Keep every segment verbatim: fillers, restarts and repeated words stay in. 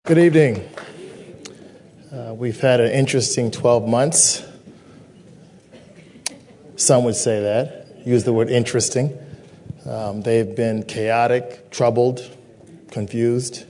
Good evening. Uh, we've had an interesting twelve months. Some would say that. Use the word interesting. Um, they've been chaotic, troubled, confused.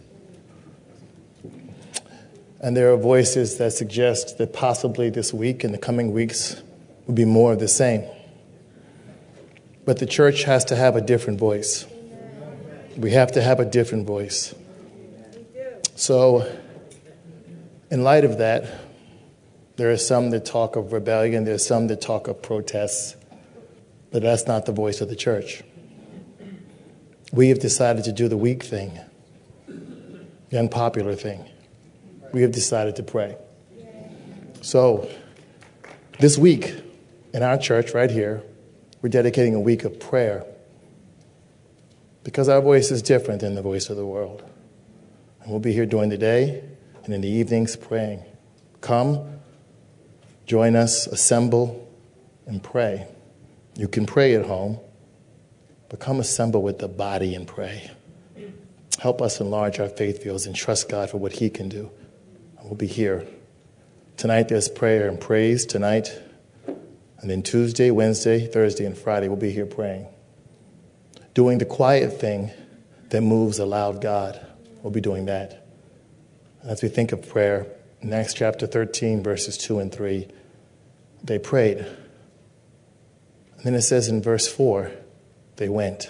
And there are voices that suggest that possibly this week and the coming weeks will be more of the same. But the church has to have a different voice. We have to have a different voice. So, in light of that, there are some that talk of rebellion, there are some that talk of protests, but that's not the voice of the church. We have decided to do the weak thing, the unpopular thing. We have decided to pray. So, this week, in our church right here, we're dedicating a week of prayer because our voice is different than the voice of the world. And we'll be here during the day and in the evenings praying. Come, join us, assemble, and pray. You can pray at home, but come assemble with the body and pray. Help us enlarge our faith fields and trust God for what He can do. And we'll be here. Tonight there's prayer and praise tonight. And then Tuesday, Wednesday, Thursday, and Friday we'll be here praying. Doing the quiet thing that moves a loud God. We'll be doing that. As we think of prayer, in Acts chapter thirteen, verses two and three, they prayed. And then it says in verse four, they went.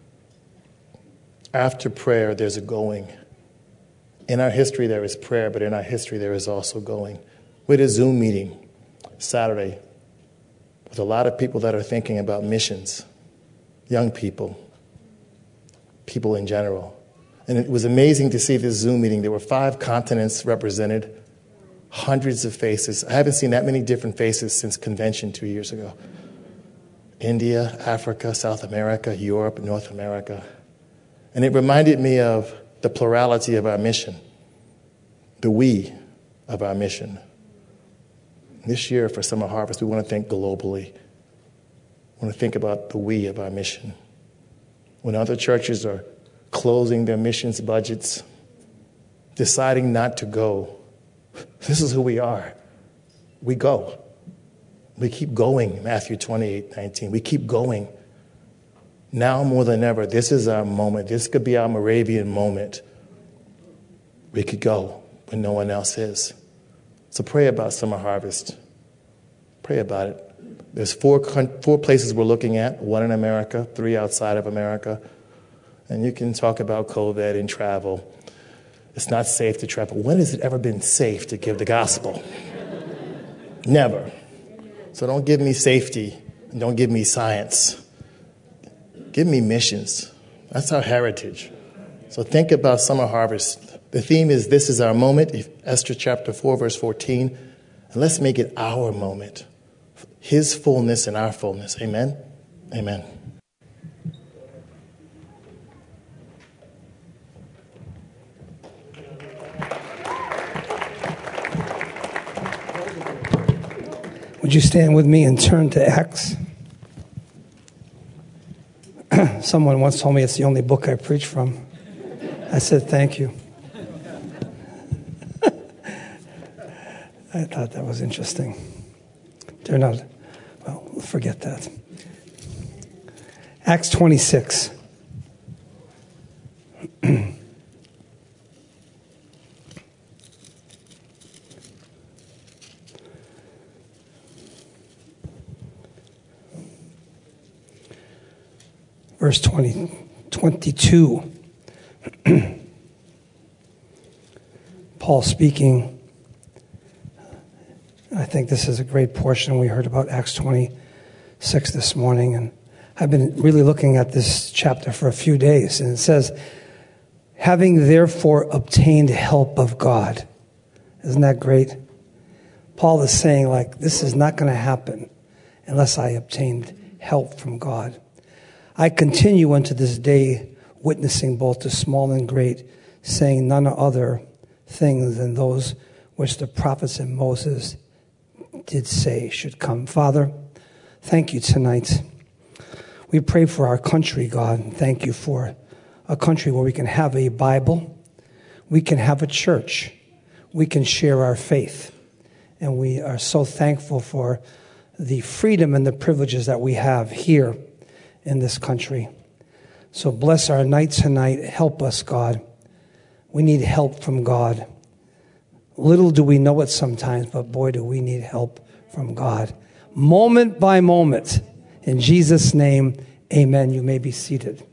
After prayer, there's a going. In our history, there is prayer, but in our history, there is also going. We had a Zoom meeting Saturday with a lot of people that are thinking about missions, young people, people in general. And it was amazing to see this Zoom meeting. There were five continents represented, hundreds of faces. I haven't seen that many different faces since convention two years ago. India, Africa, South America, Europe, North America. And it reminded me of the plurality of our mission, the we of our mission. This year for Summer Harvest, we want to think globally. We want to think about the we of our mission. When other churches are closing their missions budgets, deciding not to go. This is who we are. We go. We keep going, Matthew twenty-eight nineteen. We keep going. Now more than ever, this is our moment. This could be our Moravian moment. We could go when no one else is. So pray about Summer Harvest. Pray about it. There's four, four places we're looking at, one in America, three outside of America. And you can talk about COVID and travel. It's not safe to travel. When has it ever been safe to give the gospel? Never. So don't give me safety and don't give me science. Give me missions. That's our heritage. So think about Summer Harvest. The theme is this is our moment, Esther chapter four, verse fourteen. And let's make it our moment. His fullness and our fullness. Amen? Amen. Would you stand with me and turn to Acts? Someone once told me it's the only book I preach from. I said, thank you. I thought that was interesting. They're not, well, forget that. Acts twenty-six. Verse twenty, twenty-two, Paul speaking. I think this is a great portion. We heard about Acts twenty-six this morning, and I've been really looking at this chapter for a few days. And it says, having therefore obtained help of God. Isn't that great? Paul is saying, like, this is not going to happen unless I obtained help from God. I continue unto this day, witnessing both to small and great, saying none other things than those which the prophets and Moses did say should come. Father, thank you tonight. We pray for our country, God, and thank you for a country where we can have a Bible, we can have a church. We can share our faith. And we are so thankful for the freedom and the privileges that we have here in this country. So bless our night tonight. Help us, God. We need help from God. Little do we know it sometimes, but boy, do we need help from God. Moment by moment. In Jesus' name, amen. You may be seated.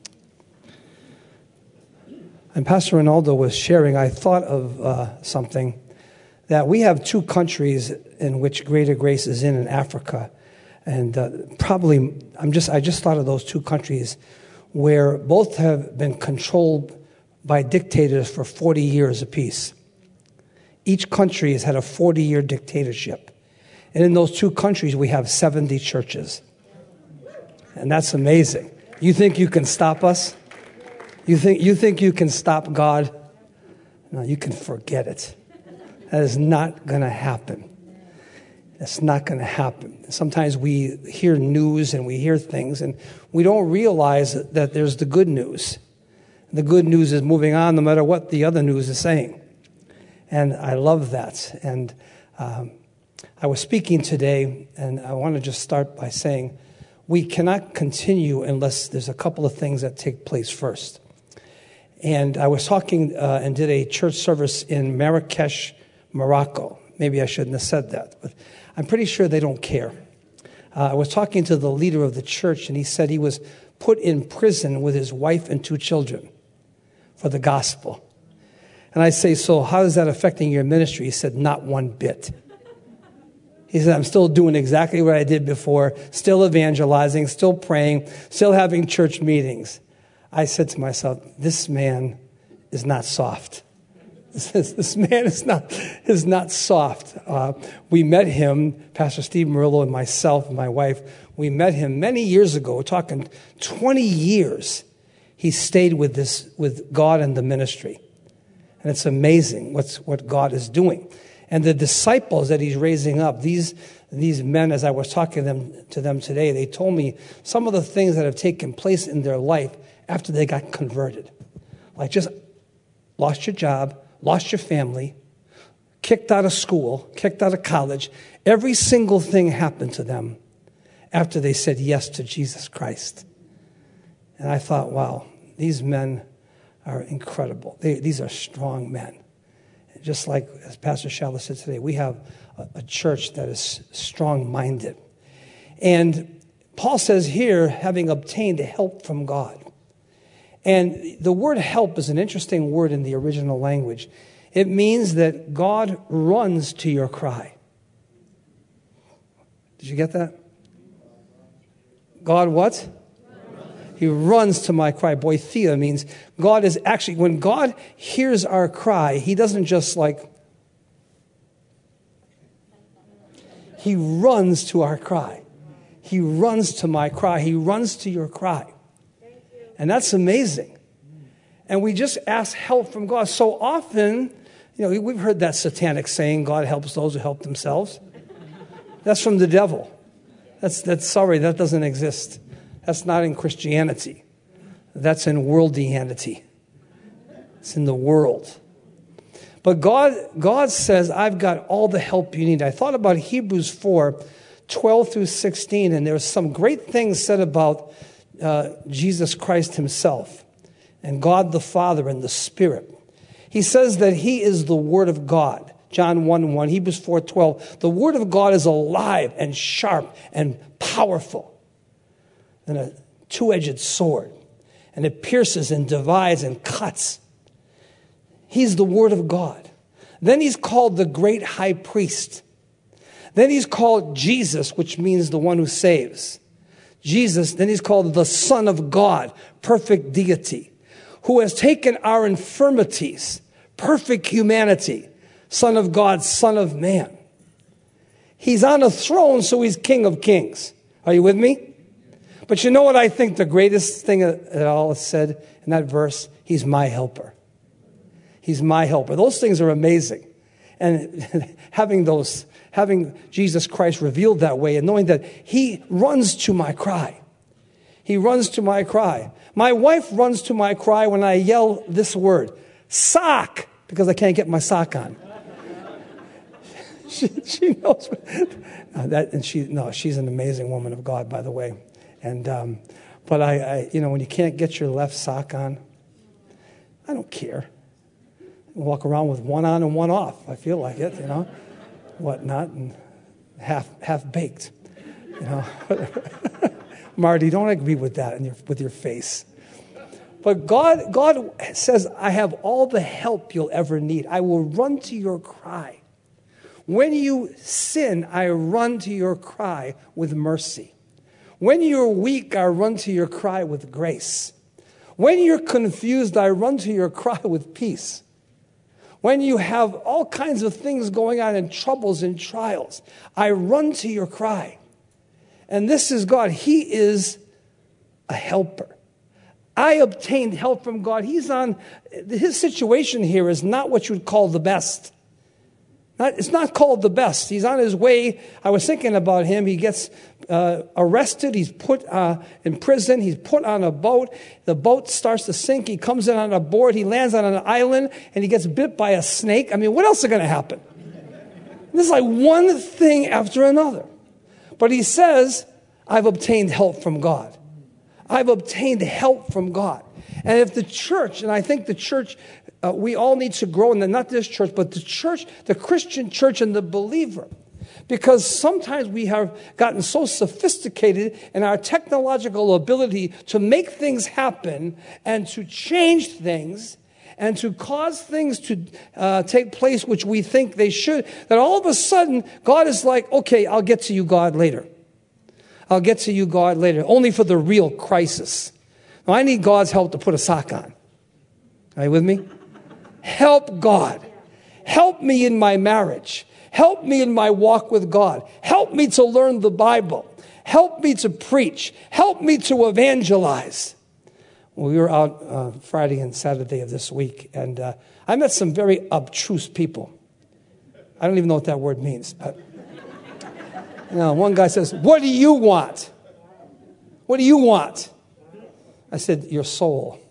And Pastor Ronaldo was sharing, I thought of uh, something, that we have two countries in which Greater Grace is in, in Africa. And uh, probably, I'm just, I just thought of those two countries where both have been controlled by dictators for forty years apiece. Each country has had a forty-year dictatorship. And in those two countries, we have seventy churches. And that's amazing. You think you can stop us? You think, you think you can stop God? No, you can forget it. That is not going to happen. That's not going to happen. Sometimes we hear news and we hear things, and we don't realize that there's the good news. The good news is moving on no matter what the other news is saying. And I love that. And um, I was speaking today, and I want to just start by saying we cannot continue unless there's a couple of things that take place first. And I was talking uh, and did a church service in Marrakesh, Morocco. Maybe I shouldn't have said that, but I'm pretty sure they don't care. Uh, I was talking to the leader of the church, and he said he was put in prison with his wife and two children for the gospel. And I say, so how is that affecting your ministry? He said, not one bit. He said, I'm still doing exactly what I did before, still evangelizing, still praying, still having church meetings. I said to myself, this man is not soft. This, this man is not, is not soft. Uh, we met him, Pastor Steve Murillo and myself and my wife, we met him many years ago. We're talking twenty years. He stayed with this, with God and the ministry. And it's amazing what's, what God is doing. And the disciples that he's raising up, these, these men, as I was talking to them, to them today, they told me some of the things that have taken place in their life after they got converted. Like just lost your job, lost your family, kicked out of school, kicked out of college. Every single thing happened to them after they said yes to Jesus Christ. And I thought, wow, these men are incredible. They, these are strong men. Just like, as Pastor Shala said today, we have a, a church that is strong-minded. And Paul says here, having obtained help from God. And the word help is an interesting word in the original language. It means that God runs to your cry. Did you get that? God what? He runs to my cry. Boithia means God is actually, when God hears our cry, he doesn't just like, he runs to our cry. He runs to my cry. He runs to your cry. And that's amazing. And we just ask help from God. So often, you know, we've heard that satanic saying, God helps those who help themselves. That's from the devil. That's, that's sorry, that doesn't exist. That's not in Christianity. That's in worldianity. It's in the world. But God, God says, I've got all the help you need. I thought about Hebrews four, twelve through sixteen, and there's some great things said about uh, Jesus Christ himself and God the Father and the Spirit. He says that he is the Word of God. John one one, Hebrews four twelve. The Word of God is alive and sharp and powerful. And a two-edged sword. And it pierces and divides and cuts. He's the Word of God. Then he's called the great high priest. Then he's called Jesus, which means the one who saves. Jesus, then he's called the Son of God, perfect deity, who has taken our infirmities, perfect humanity, Son of God, Son of Man. He's on a throne, so he's King of Kings. Are you with me? But you know what I think the greatest thing that all is said in that verse? He's my helper. He's my helper. Those things are amazing. And having those, having Jesus Christ revealed that way and knowing that he runs to my cry. He runs to my cry. My wife runs to my cry when I yell this word, Sock, because I can't get my sock on. she, she knows uh, that, and she no, she's an amazing woman of God, by the way. And um, but I, I, you know, when you can't get your left sock on, I don't care. I walk around with one on and one off. I feel like it, you know, whatnot, and half half baked, you know. Marty, don't agree with that in your, with your face. But God, God says, I have all the help you'll ever need. I will run to your cry. When you sin, I run to your cry with mercy. When you're weak, I run to your cry with grace. When you're confused, I run to your cry with peace. When you have all kinds of things going on and troubles and trials, I run to your cry. And this is God. He is a helper. I obtained help from God. He's on, his situation here is not what you would call the best. Not, it's not called the best. He's on his way. I was thinking about him. He gets uh, arrested. He's put uh, in prison. He's put on a boat. The boat starts to sink. He comes in on a board. He lands on an island, and he gets bit by a snake. I mean, what else is going to happen? This is like one thing after another. But he says, I've obtained help from God. I've obtained help from God. And if the church, and I think the church, uh, we all need to grow in the, not this church, but the church, the Christian church and the believer. Because sometimes we have gotten so sophisticated in our technological ability to make things happen and to change things and to cause things to uh, take place which we think they should, that all of a sudden, God is like, okay, I'll get to you, God, later. I'll get to you, God, later, only for the real crisis. Now, I need God's help to put a sock on. Are you with me? Help God. Help me in my marriage. Help me in my walk with God. Help me to learn the Bible. Help me to preach. Help me to evangelize. Well, we were out uh, Friday and Saturday of this week, and uh, I met some very obtruse people. I don't even know what that word means. But, you know, one guy says, what do you want? What do you want? I said, your soul.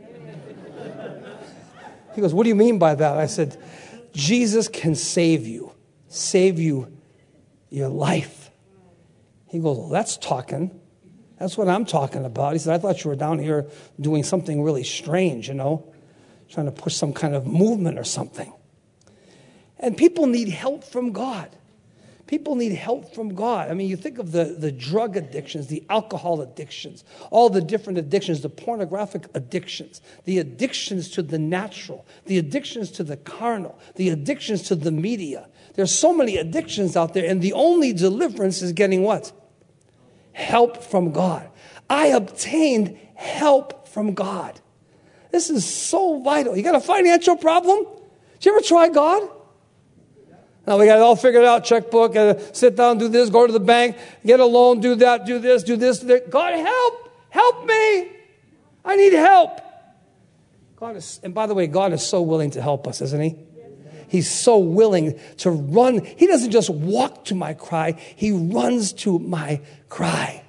He goes, what do you mean by that? I said, Jesus can save you. Save you your life. He goes, well, that's talking. That's what I'm talking about. He said, I thought you were down here doing something really strange, you know, trying to push some kind of movement or something. And people need help from God. People need help from God. I mean, you think of the, the drug addictions, the alcohol addictions, all the different addictions, the pornographic addictions, the addictions to the natural, the addictions to the carnal, the addictions to the media. There's so many addictions out there, and the only deliverance is getting what? Help from God. I obtained help from God. This is so vital. You got a financial problem? Did you ever try God? Now we got it all figured out, checkbook, uh, sit down, do this, go to the bank, get a loan, do that, do this, do this. Do that. God, help! Help me! I need help. God is, and by the way, God is so willing to help us, isn't he? He's so willing to run. He doesn't just walk to my cry. He runs to my cry.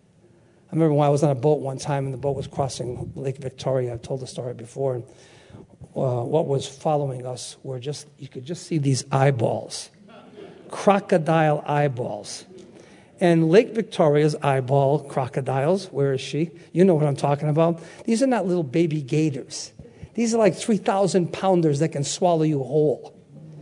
I remember when I was on a boat one time and the boat was crossing Lake Victoria. I've told the story before. And, uh, what was following us were just, you could just see these eyeballs. Crocodile eyeballs. And Lake Victoria's eyeball crocodiles, where is she? You know what I'm talking about. These are not little baby gators. These are like three thousand pounders that can swallow you whole.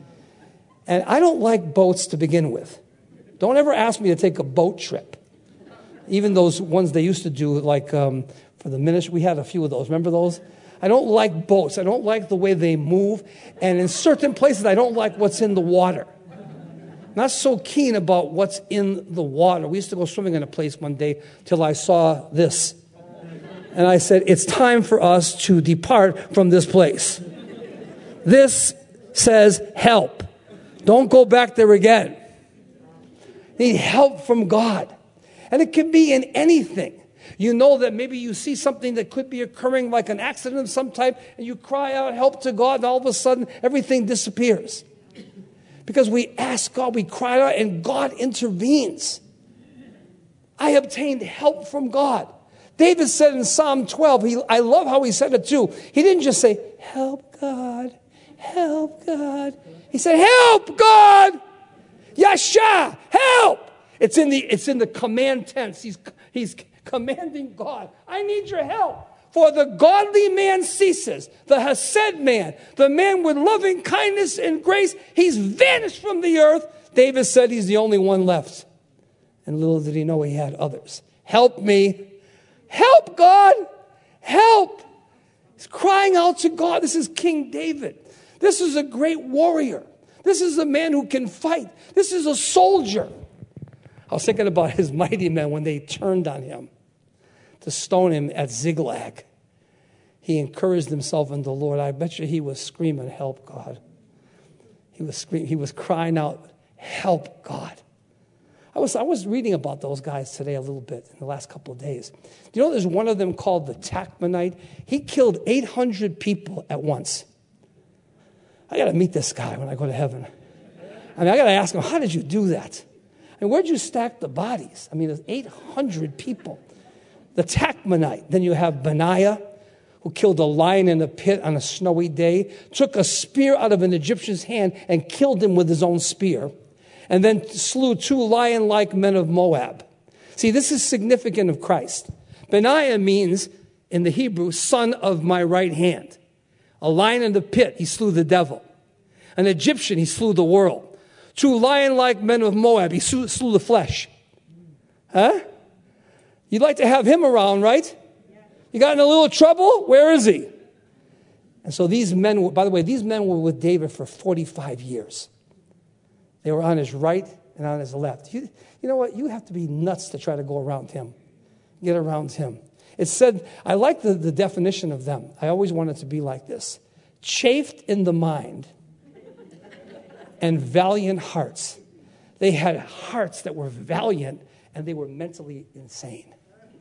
And I don't like boats to begin with. Don't ever ask me to take a boat trip. Even those ones they used to do, like um, for the ministry, we had a few of those. Remember those? I don't like boats. I don't like the way they move. And in certain places, I don't like what's in the water. Not so keen about what's in the water. We used to go swimming in a place one day till I saw this. And I said, it's time for us to depart from this place. This says help. Don't go back there again. Need help from God. And it can be in anything. You know that maybe you see something that could be occurring, like an accident of some type, and you cry out help to God, and all of a sudden everything disappears. Because we ask God, we cry out, and God intervenes. I obtained help from God. David said in Psalm twelve, he, I love how he said it too. He didn't just say, help God, help God. He said, help God, Yasha, help. It's in the, it's in the command tense. He's, he's commanding God. I need your help. For the godly man ceases, the Hesed man, the man with loving kindness and grace, he's vanished from the earth. David said he's the only one left. And little did he know he had others. Help me. Help, God. Help. He's crying out to God. This is King David. This is a great warrior. This is a man who can fight. This is a soldier. I was thinking about his mighty men when they turned on him to stone him at Ziklag. He encouraged himself in the Lord. I bet you he was screaming, help, God. He was screaming, he was crying out, help, God. I was, I was reading about those guys today a little bit in the last couple of days. Do you know there's one of them called the Tachmonite? He killed eight hundred people at once. I got to meet this guy when I go to heaven. I mean, I got to ask him, how did you do that? I mean, where'd you stack the bodies? I mean, there's eight hundred people. The Tachmonite. Then you have Benaiah, who killed a lion in a pit on a snowy day, took a spear out of an Egyptian's hand and killed him with his own spear, and then slew two lion-like men of Moab. See, this is significant of Christ. Benaiah means, in the Hebrew, son of my right hand. A lion in the pit, he slew the devil. An Egyptian, he slew the world. Two lion-like men of Moab, he slew, slew the flesh. Huh? You'd like to have him around, right? You got in a little trouble? Where is he? And so these men, were, by the way, these men were with David for forty-five years. They were on his right and on his left. You, you know what? You have to be nuts to try to go around him. Get around him. It said, I like the, the definition of them. I always wanted to be like this. Chafed in the mind and valiant hearts. They had hearts that were valiant and they were mentally insane.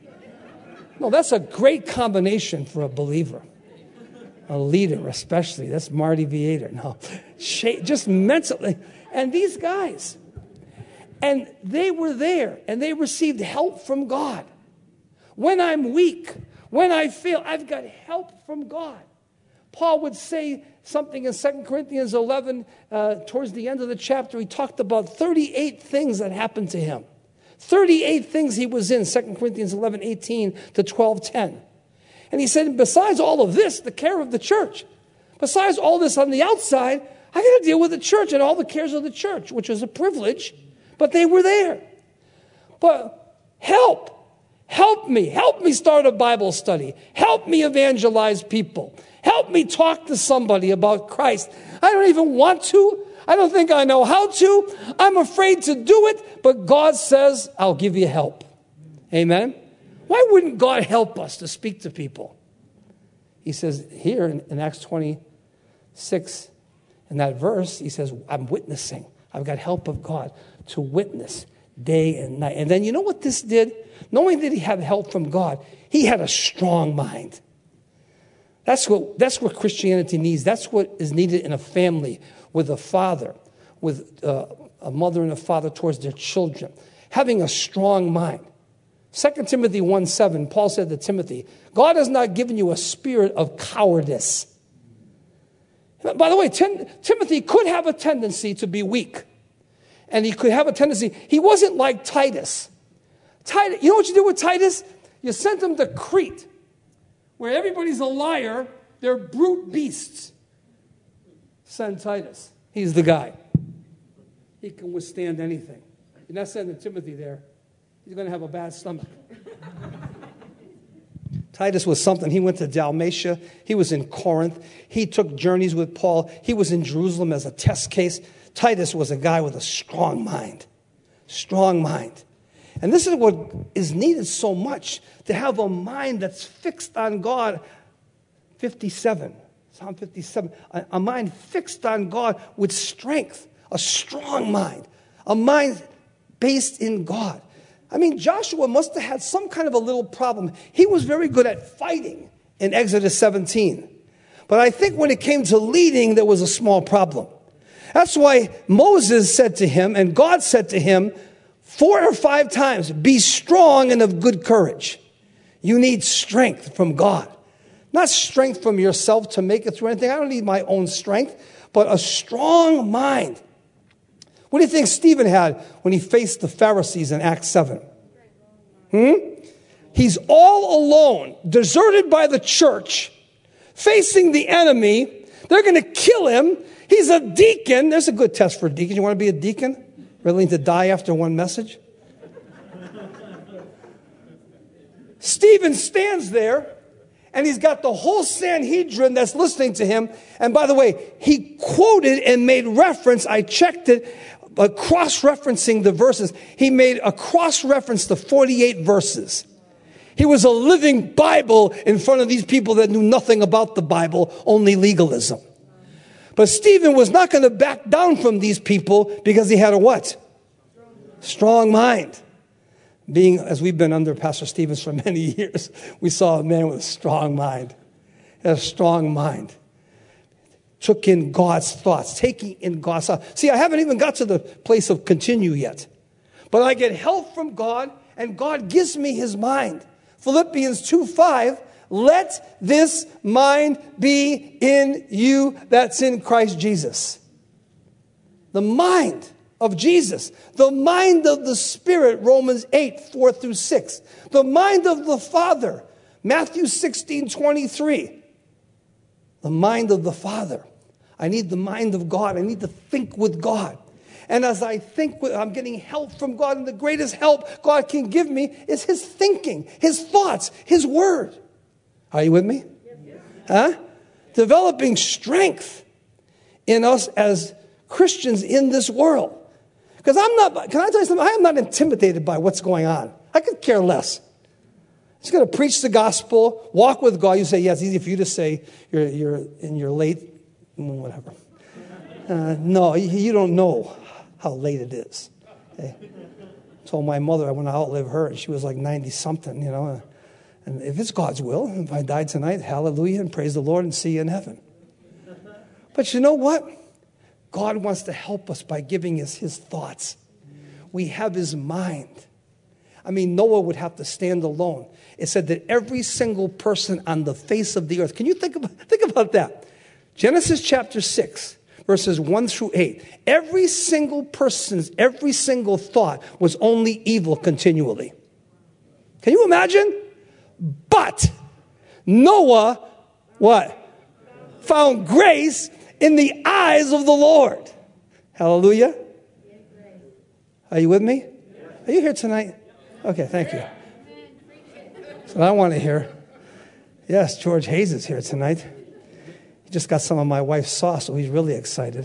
No, that's a great combination for a believer. A leader especially. That's Marty Vietor. No, just mentally. And these guys. And they were there. And they received help from God. When I'm weak, when I fail, I've got help from God. Paul would say something in Second Corinthians eleven, uh, towards the end of the chapter. He talked about thirty-eight things that happened to him. thirty-eight things he was in, Second Corinthians eleven, eighteen to twelve, ten. And he said, besides all of this, the care of the church, besides all this on the outside, I got to deal with the church and all the cares of the church, which was a privilege, but they were there. But help, help me, help me start a Bible study. Help me evangelize people. Help me talk to somebody about Christ. I don't even want to. I don't think I know how to. I'm afraid to do it, but God says, I'll give you help. Amen? Why wouldn't God help us to speak to people? He says here in, in Acts twenty-six, in that verse, he says, I'm witnessing. I've got help of God to witness day and night. And then you know what this did? Not only did he have help from God, he had a strong mind. That's what, that's what Christianity needs. That's what is needed in a family with a father, with uh, a mother and a father towards their children. Having a strong mind. Second Timothy one seven, Paul said to Timothy, God has not given you a spirit of cowardice. By the way, Tim, Timothy could have a tendency to be weak. And he could have a tendency. He wasn't like Titus. Titus, you know what you do with Titus? You sent him to Crete, where everybody's a liar. They're brute beasts. Send Titus. He's the guy. He can withstand anything. You're not sending Timothy there. He's going to have a bad stomach. Titus was something. He went to Dalmatia. He was in Corinth. He took journeys with Paul. He was in Jerusalem as a test case. Titus was a guy with a strong mind. Strong mind. And this is what is needed so much, to have a mind that's fixed on God. fifty-seven, Psalm fifty-seven, a, a mind fixed on God with strength, a strong mind, a mind based in God. I mean, Joshua must have had some kind of a little problem. He was very good at fighting in Exodus seventeen. But I think when it came to leading, there was a small problem. That's why Moses said to him, and God said to him, four or five times, be strong and of good courage. You need strength from God Not strength from yourself to make it through anything. I don't need my own strength, but a strong mind. What do you think Stephen had when he faced the Pharisees in Acts seven? Hmm? He's all alone, deserted by the church, facing the enemy. They're going to kill him. He's a deacon. There's a good test for a deacon. You want to be a deacon? Willing to die after one message? Stephen stands there, and he's got the whole Sanhedrin that's listening to him. And by the way, he quoted and made reference. I checked it, uh, cross-referencing the verses. He made a cross-reference to forty-eight verses. He was a living Bible in front of these people that knew nothing about the Bible, only legalism. But Stephen was not going to back down from these people because he had a what? Strong mind. Being, as we've been under Pastor Stevens for many years, we saw a man with a strong mind. He had a strong mind. Took in God's thoughts, taking in God's thoughts. See, I haven't even got to the place of continue yet. But I get help from God, and God gives me his mind. Philippians two five, let this mind be in you that's in Christ Jesus. The mind of Jesus. The mind of the Spirit, Romans eight, four through six. The mind of the Father, Matthew sixteen, twenty-three. The mind of the Father. I need the mind of God. I need to think with God. And as I think, with, I'm getting help from God. And the greatest help God can give me is his thinking, his thoughts, his word. Are you with me? Huh? Developing strength in us as Christians in this world. Because I'm not, can I tell you something? I am not intimidated by what's going on. I could care less. I'm just going to preach the gospel, walk with God. You say, yeah, it's easy for you to say you're, you're in your late, whatever. Uh, no, you, you don't know how late it is. Okay? I told my mother I want to outlive her, and she was like ninety-something, you know. And if it's God's will, if I die tonight, hallelujah, and praise the Lord and see you in heaven. But you know what? God wants to help us by giving us his thoughts. We have his mind. I mean, Noah would have to stand alone. It said that every single person on the face of the earth, can you think about, think about that? Genesis chapter six, verses one through eight. Every single person's, every single thought was only evil continually. Can you imagine? But Noah, what? Found grace in the eyes of the Lord. Hallelujah. Are you with me? Are you here tonight? Okay, thank you. That's what I want to hear. Yes, George Hayes is here tonight. He just got some of my wife's sauce, so he's really excited.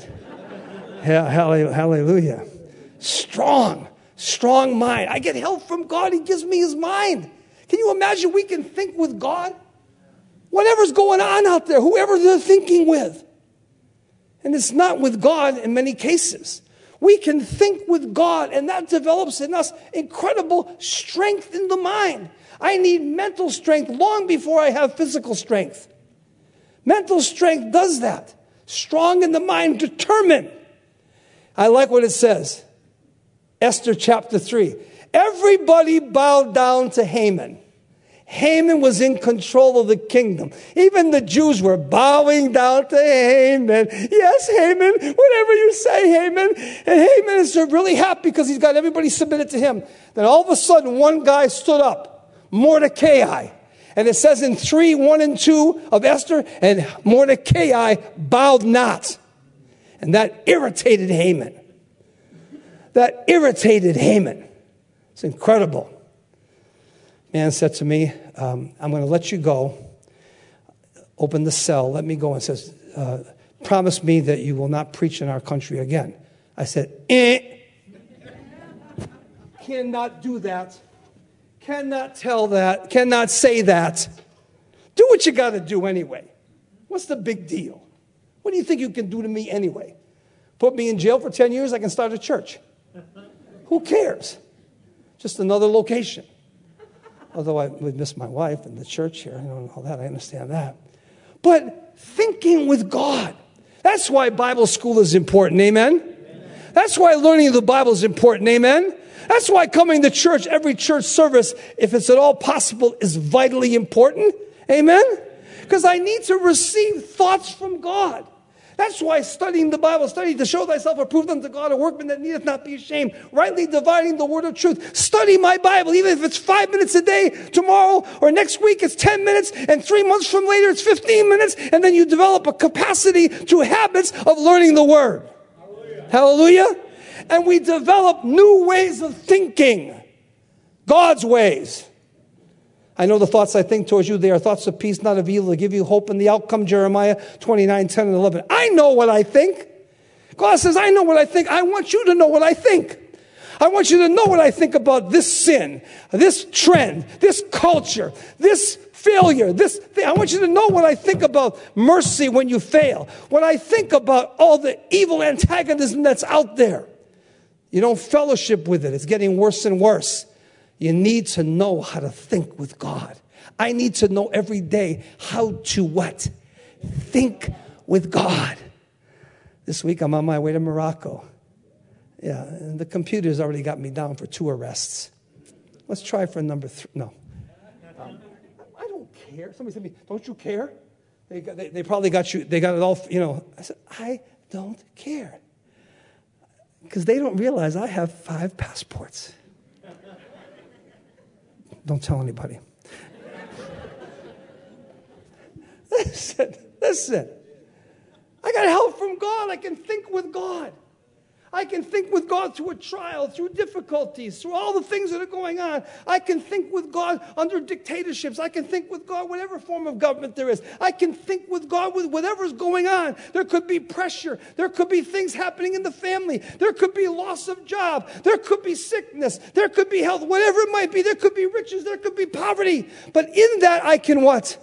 Hallelujah. Strong, strong mind. I get help from God. He gives me his mind. Can you imagine we can think with God? Whatever's going on out there, whoever they're thinking with. And it's not with God in many cases. We can think with God, and that develops in us incredible strength in the mind. I need mental strength long before I have physical strength. Mental strength does that. Strong in the mind, determined. I like what it says. Esther chapter three. Everybody bowed down to Haman. Haman was in control of the kingdom. Even the Jews were bowing down to Haman. Yes, Haman, whatever you say, Haman. And Haman is really happy because he's got everybody submitted to him. Then all of a sudden, one guy stood up, Mordecai. And it says in three, one and two of Esther, and Mordecai bowed not. And that irritated Haman. That irritated Haman. It's incredible. Man said to me, um, I'm going to let you go. Open the cell. Let me go. And says, uh, promise me that you will not preach in our country again. I said, eh. Cannot do that. Cannot tell that. Cannot say that. Do what you got to do anyway. What's the big deal? What do you think you can do to me anyway? Put me in jail for ten years, I can start a church. Who cares? Just another location. Although I would miss my wife and the church here, you know, and all that, I understand that. But thinking with God. That's why Bible school is important, amen? Amen. That's why learning the Bible is important, amen? That's why coming to church, every church service, if it's at all possible, is vitally important, amen? Because I need to receive thoughts from God. That's why studying the Bible, study to show thyself approved unto God, a workman that needeth not be ashamed, rightly dividing the word of truth. Study my Bible, even if it's five minutes a day, tomorrow or next week it's ten minutes, and three months from later it's fifteen minutes, and then you develop a capacity to habits of learning the word. Hallelujah. Hallelujah. And we develop new ways of thinking. God's ways. I know the thoughts I think towards you, they are thoughts of peace, not of evil, to give you hope in the outcome, Jeremiah twenty-nine, ten and eleven. I know what I think. God says, I know what I think. I want you to know what I think. I want you to know what I think about this sin, this trend, this culture, this failure, this thing. I want you to know what I think about mercy when you fail, what I think about all the evil antagonism that's out there. You don't fellowship with it. It's getting worse and worse. You need to know how to think with God. I need to know every day how to what? Think with God. This week I'm on my way to Morocco. Yeah, and the computer's already got me down for two arrests. Let's try for number three. No. Um, I don't care. Somebody said to me, don't you care? They, got, they, they probably got you, they got it all, you know. I said, I don't care. Because they don't realize I have five passports. Don't tell anybody. Listen, listen. I got help from God. I can think with God. I can think with God through a trial, through difficulties, through all the things that are going on. I can think with God under dictatorships. I can think with God whatever form of government there is. I can think with God with whatever's going on. There could be pressure. There could be things happening in the family. There could be loss of job. There could be sickness. There could be health. Whatever it might be. There could be riches. There could be poverty. But in that I can what?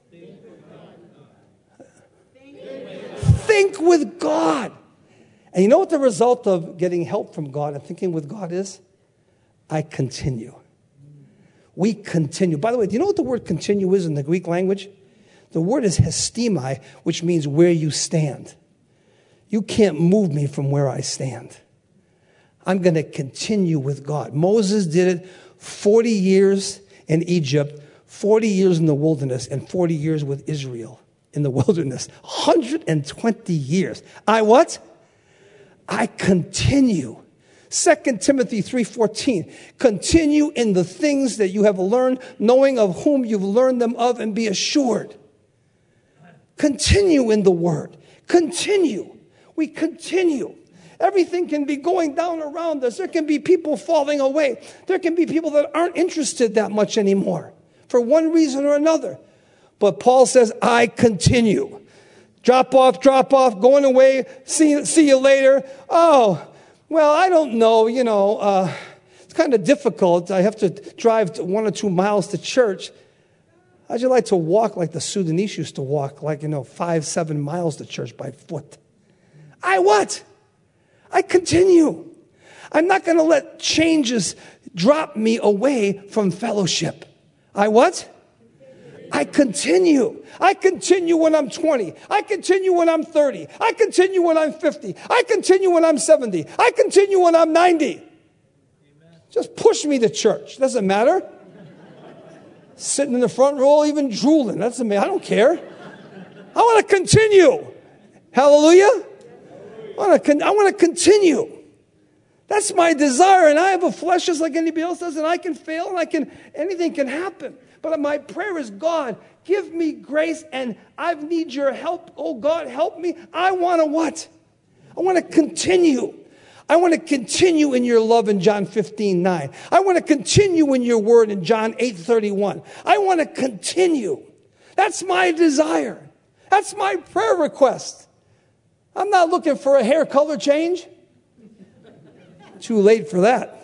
Think with God. And you know what the result of getting help from God and thinking with God is? I continue. We continue. By the way, do you know what the word continue is in the Greek language? The word is hestimai, which means where you stand. You can't move me from where I stand. I'm going to continue with God. Moses did it forty years in Egypt, forty years in the wilderness, and forty years with Israel in the wilderness. one hundred twenty years. I what? I continue. Second Timothy three fourteen. Continue in the things that you have learned, knowing of whom you've learned them of, and be assured. Continue in the word. Continue. We continue. Everything can be going down around us. There can be people falling away. There can be people that aren't interested that much anymore for one reason or another. But Paul says, I continue. Drop off, drop off, going away, see, see you later. Oh, well, I don't know, you know, uh, it's kind of difficult. I have to drive one or two miles to church. How'd you like to walk like the Sudanese used to walk, like, you know, five, seven miles to church by foot? I what? I continue. I'm not going to let changes drop me away from fellowship. I what? I continue. I continue when I'm twenty. I continue when I'm thirty. I continue when I'm fifty. I continue when I'm seventy. I continue when I'm ninety. Amen. Just push me to church. Doesn't matter. Sitting in the front row, even drooling. That's amazing. I don't care. I want to continue. Hallelujah. I want to, con- I want to continue. That's my desire. And I have a flesh just like anybody else does. And I can fail and I can, anything can happen. But my prayer is, God, give me grace, and I need your help. Oh, God, help me. I want to what? I want to continue. I want to continue in your love in John fifteen nine. I want to continue in your word in John eight thirty-one. I want to continue. That's my desire. That's my prayer request. I'm not looking for a hair color change. Too late for that.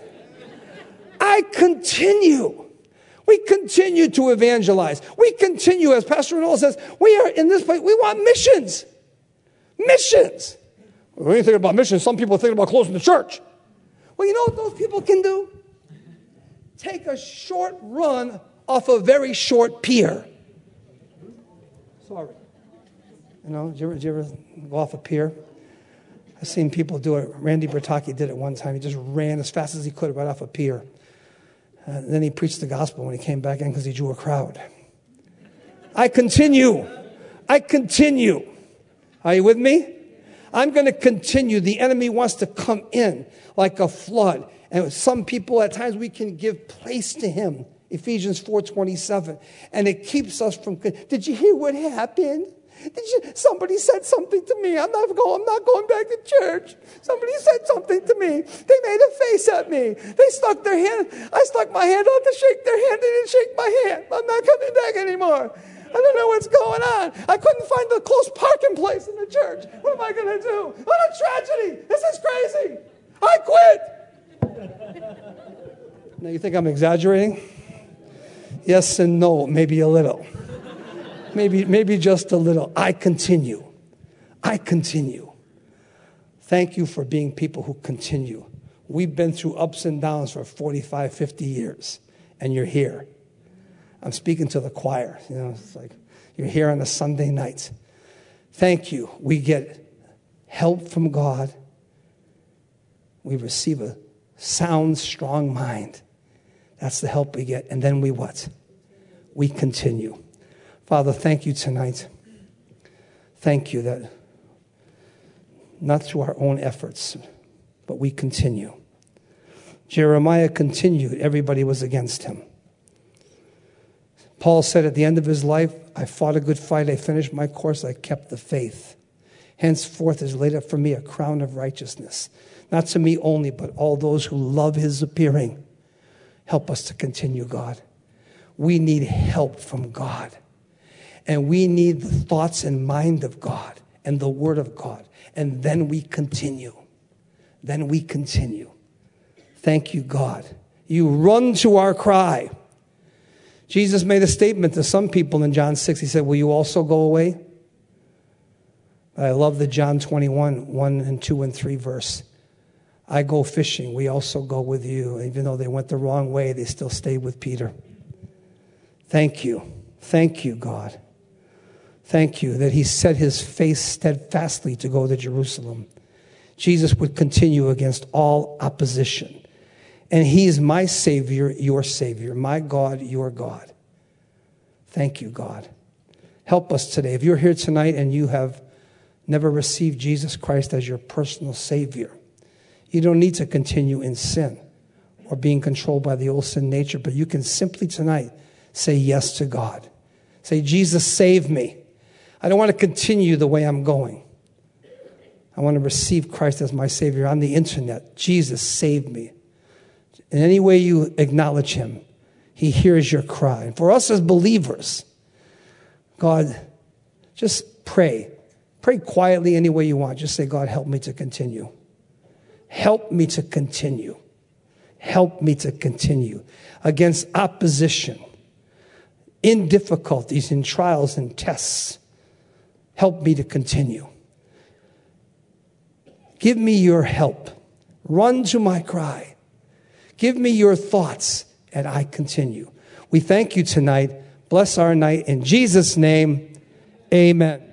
I continue. We continue to evangelize. We continue, as Pastor Ronaldo says, we are in this place. We want missions. Missions. When you think about missions, some people think about closing the church. Well, you know what those people can do? Take a short run off a very short pier. Sorry. You know, did you ever, did you ever go off a pier? I've seen people do it. Randy Bertocchi did it one time. He just ran as fast as he could right off a pier. Uh, then he preached the gospel when he came back in because he drew a crowd. I continue. I continue. Are you with me? I'm going to continue. The enemy wants to come in like a flood. And some people, at times, we can give place to him. Ephesians four twenty-seven. And it keeps us from... Did you hear what happened? Did you? Somebody said something to me. I'm not going, I'm not going back to church. Somebody said something to me. They made a face at me. They stuck their hand. I stuck my hand out to shake their hand. They didn't shake my hand. I'm not coming back anymore. I don't know what's going on. I couldn't find the close parking place in the church. What am I going to do? What a tragedy. This is crazy. I quit. Now you think I'm exaggerating? Yes and no, maybe a little. Maybe, maybe just a little. I continue. I continue. Thank you for being people who continue. We've been through ups and downs for forty-five, fifty years, and you're here. I'm speaking to the choir. You know, it's like you're here on a Sunday night. Thank you. We get help from God. We receive a sound, strong mind. That's the help we get. And then we what? We continue. Father, thank you tonight. Thank you that not through our own efforts, but we continue. Jeremiah continued. Everybody was against him. Paul said at the end of his life, I fought a good fight. I finished my course. I kept the faith. Henceforth is laid up for me a crown of righteousness. Not to me only, but all those who love his appearing. Help us to continue, God. We need help from God. And we need the thoughts and mind of God and the word of God. And then we continue. Then we continue. Thank you, God. You run to our cry. Jesus made a statement to some people in John six. He said, will you also go away? I love the John twenty-one, one and two and three verse. I go fishing. We also go with you. Even though they went the wrong way, they still stayed with Peter. Thank you. Thank you, God. Thank you that he set his face steadfastly to go to Jerusalem. Jesus would continue against all opposition. And he is my Savior, your Savior, my God, your God. Thank you, God. Help us today. If you're here tonight and you have never received Jesus Christ as your personal Savior, you don't need to continue in sin or being controlled by the old sin nature, but you can simply tonight say yes to God. Say, Jesus, save me. I don't want to continue the way I'm going. I want to receive Christ as my Savior on the internet. Jesus, save me. In any way you acknowledge him, he hears your cry. And for us as believers, God, just pray. Pray quietly any way you want. Just say, God, help me to continue. Help me to continue. Help me to continue against opposition, in difficulties, in trials and tests. Help me to continue. Give me your help. Run to my cry. Give me your thoughts, and I continue. We thank you tonight. Bless our night. In Jesus' name, amen.